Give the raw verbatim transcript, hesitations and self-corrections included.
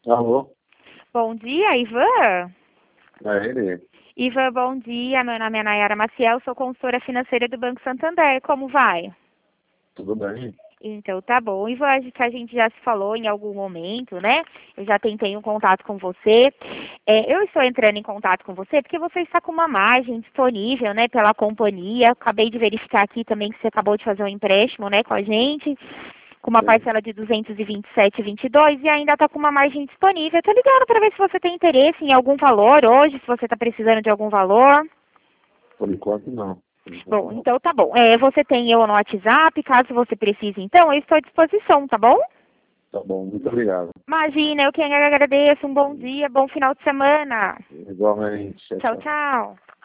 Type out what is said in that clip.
Alô? Bom dia, Ivan. É ele. Ivan, bom dia. Meu nome é Nayara Maciel, sou consultora financeira do Banco Santander. Como vai? Tudo bem? Então, tá bom. Ivan, acho que a gente já se falou em algum momento, né? Eu já tentei um contato com você. É, eu estou entrando em contato com você porque você está com uma margem disponível, né, pela companhia. Acabei de verificar aqui também que você acabou de fazer um empréstimo, né, com a gente, com uma Sim. parcela de duzentos e vinte e sete vírgula vinte e dois e ainda está com uma margem disponível. Estou ligando para ver se você tem interesse em algum valor hoje, se você está precisando de algum valor. Por enquanto, não. Por enquanto, Bom, não. então tá bom. É, você tem eu no WhatsApp, caso você precise, então, eu estou à disposição, tá bom? Tá bom, muito obrigado. Imagina, eu quem agradeço. Um bom dia, bom final de semana. Igualmente. Tchau, Tchau, tchau. tchau.